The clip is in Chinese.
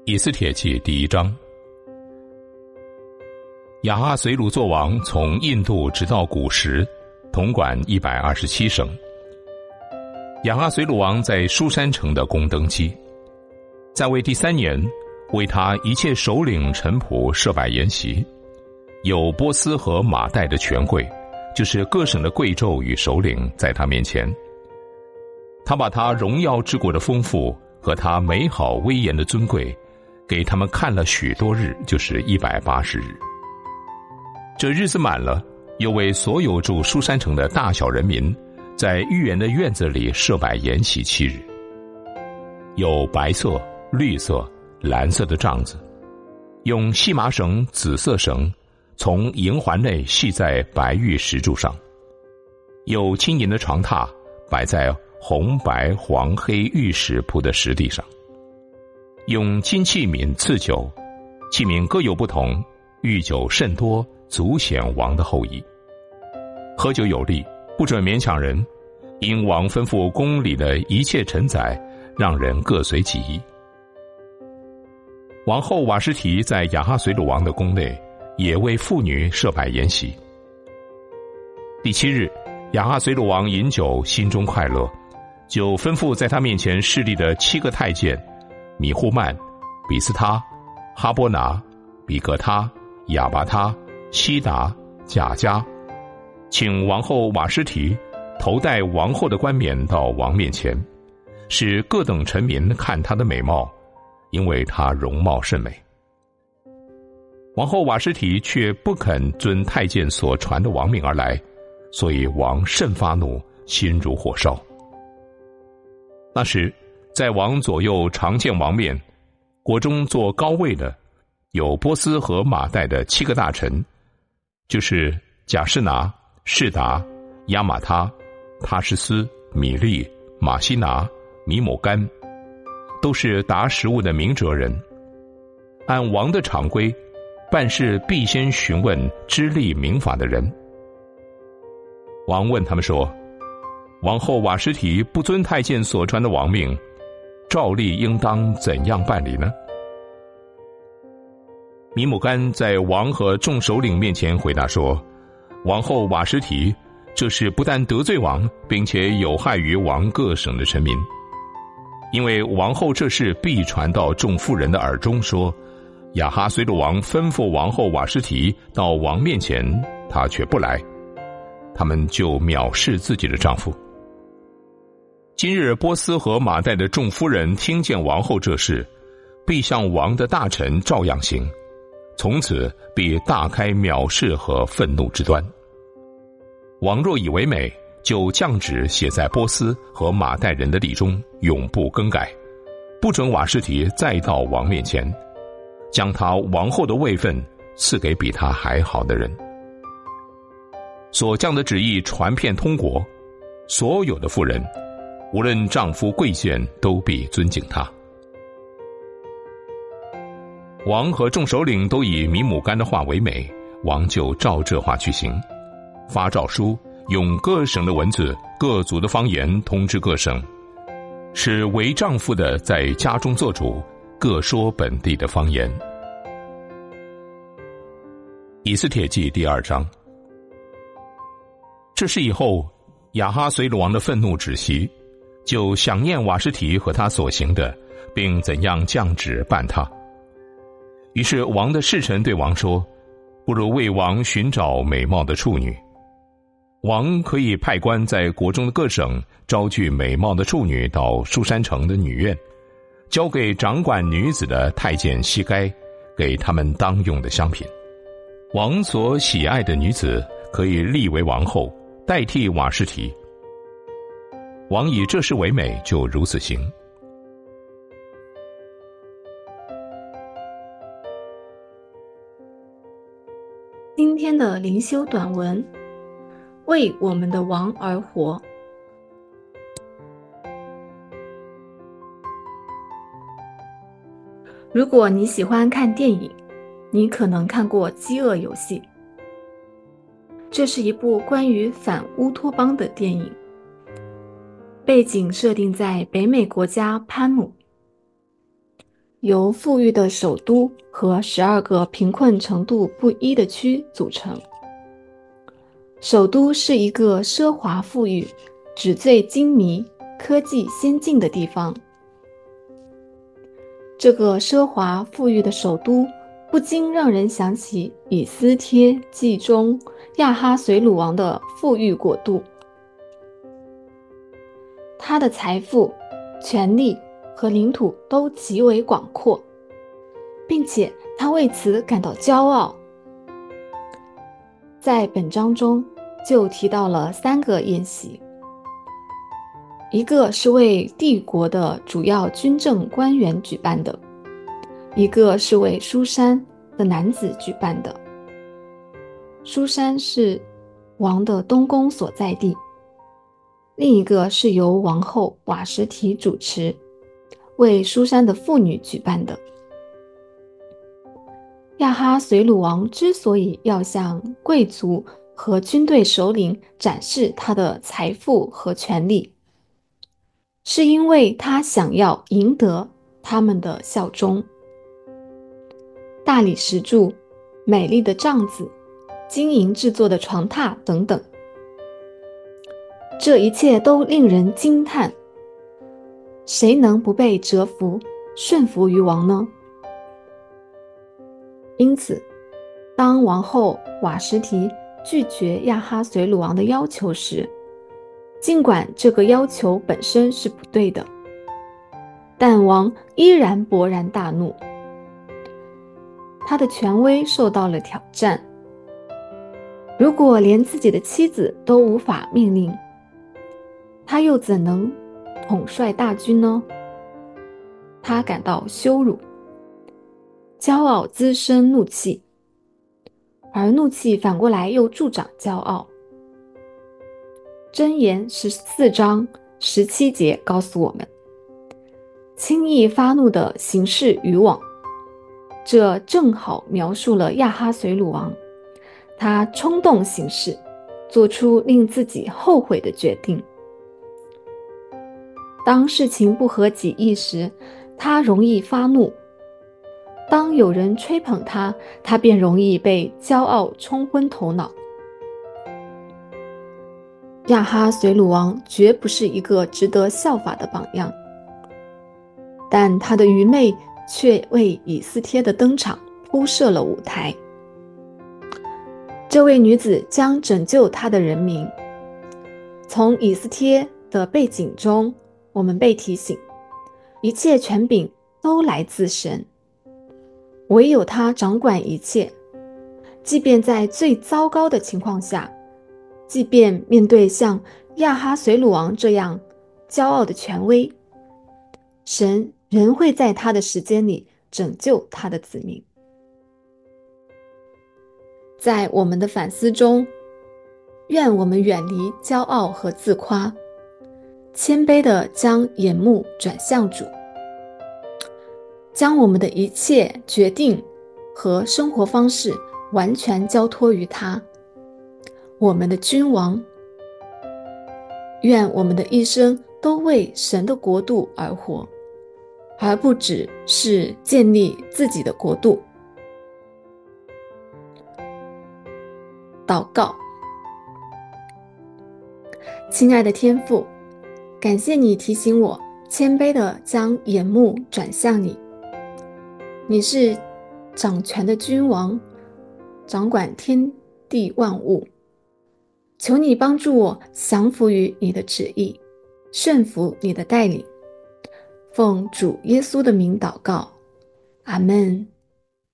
以斯帖记第1章。亚哈随鲁作王，从印度直到古时，统管127省。亚哈随鲁王在书珊城的宫登基，在位第3年，为他一切首领臣仆设摆筵席，有波斯和马代的权贵，就是各省的贵胄与首领，在他面前。他把他荣耀之国的丰富和他美好威严的尊贵，给他们看了许多日，就是180日。这日子满了，又为所有住书珊城的大小人民，在御园的院子里设摆筵席7日。有白色、绿色、蓝色的帐子，用细麻绳、紫色绳从营环内系在白玉石柱上，有金银的床榻摆在红白黄黑玉石铺的石地上，用金器皿赐酒，器皿各有不同，御酒甚多，足显王的厚意。喝酒有例，不准勉强人，因王吩咐宫里的一切臣宰，让人各随己意。王后瓦实提在亚哈随鲁王的宫内，也为妇女设摆筵席。第7日，亚哈随鲁王饮酒，心中快乐，就吩咐在他面前侍立的7个太监米户曼、比斯他、哈波拿、比格他、亚拔他、西达、贾加，请王后瓦实提头戴王后的冠冕到王面前，使各等臣民看她的美貌，因为她容貌甚美。王后瓦实提却不肯遵太监所传的王命而来，所以王甚发怒，心如火烧。那时，在王左右常见王面，国中坐高位的有波斯和马代的7个大臣，就是贾士拿、士达、亚玛他、他施斯、米利、马西拿、米抹干，都是达食物的明哲人。按王的常规，办事必先询问知例明法的人。王问他们说，王后瓦实提不遵太监所传的王命，照例应当怎样办理呢？米抹干在王和众首领面前回答说，王后瓦实提这是不但得罪王，并且有害于王各省的臣民。因为王后这事必传到众妇人的耳中，说亚哈随鲁王吩咐王后瓦实提到王面前，她却不来，他们就藐视自己的丈夫。今日波斯和马代的众夫人听见王后这事，必向王的大臣照样行，从此必大开藐视和愤怒之端。王若以为美，就降旨写在波斯和马代人的例中，永不更改，不准瓦实提再到王面前，将他王后的位分赐给比他还好的人。所降的旨意传遍通国，所有的妇人，无论丈夫贵贱，都必尊敬他。王和众首领都以米抹干的话为美，王就照这话去行，发诏书，用各省的文字、各族的方言通知各省，使为丈夫的在家中做主，各说本地的方言。以斯帖记第2章。这事以后，亚哈随鲁王的愤怒止息，就想念瓦实提和他所行的，并怎样降旨办他。于是王的侍臣对王说，不如为王寻找美貌的处女。王可以派官在国中的各省招聚美貌的处女到书珊城的女院，交给掌管女子的太监西该，给他们当用的香品。王所喜爱的女子可以立为王后，代替瓦实提。王以这事为美，就如此行。 今天的灵修短文，为我们的王而活。如果你喜欢看电影，你可能看过《饥饿游戏》。这是一部关于反乌托邦的电影，背景设定在北美国家潘姆。 由富裕的首都和12个贫困程度不一的区组成。首都是一个奢华富裕、纸醉金迷、科技先进的地方。这个奢华富裕的首都不禁让人想起以斯帖记中亚哈随鲁王的富裕国度。他的财富、权力和领土都极为广阔，并且他为此感到骄傲。在本章中就提到了3个宴席，一个是为帝国的主要军政官员举办的，一个是为书珊的男子举办的。书珊是王的东宫所在地，另一个是由王后瓦实提主持，为书珊的妇女举办的。亚哈随鲁王之所以要向贵族和军队首领展示他的财富和权力，是因为他想要赢得他们的效忠。大理石柱、美丽的帐子、金银制作的床榻等等，这一切都令人惊叹。谁能不被折服、顺服于王呢？因此，当王后瓦实提拒绝亚哈随鲁王的要求时，尽管这个要求本身是不对的，但王依然勃然大怒。他的权威受到了挑战。如果连自己的妻子都无法命令，他又怎能统帅大军呢？他感到羞辱，骄傲滋生怒气，而怒气反过来又助长骄傲。箴言14章17节告诉我们，轻易发怒的行事愚妄。这正好描述了亚哈随鲁王，他冲动行事，做出令自己后悔的决定。当事情不合己意时，他容易发怒；当有人吹捧他，他便容易被骄傲冲昏头脑。亚哈随鲁王绝不是一个值得效法的榜样，但他的愚昧却为以斯帖的登场铺设了舞台。这位女子将拯救她的人民。从以斯帖的背景中，我们被提醒，一切权柄都来自神，唯有他掌管一切。即便在最糟糕的情况下，即便面对像亚哈随鲁王这样骄傲的权威，神仍会在他的时间里拯救他的子民。在我们的反思中，愿我们远离骄傲和自夸，谦卑地将眼目转向主，将我们的一切决定和生活方式完全交托于他，我们的君王。愿我们的一生都为神的国度而活，而不只是建立自己的国度。祷告。亲爱的天父，感谢你提醒我谦卑地将眼目转向你。你是掌权的君王，掌管天地万物。求你帮助我降服于你的旨意，顺服你的带领。奉主耶稣的名祷告，阿们。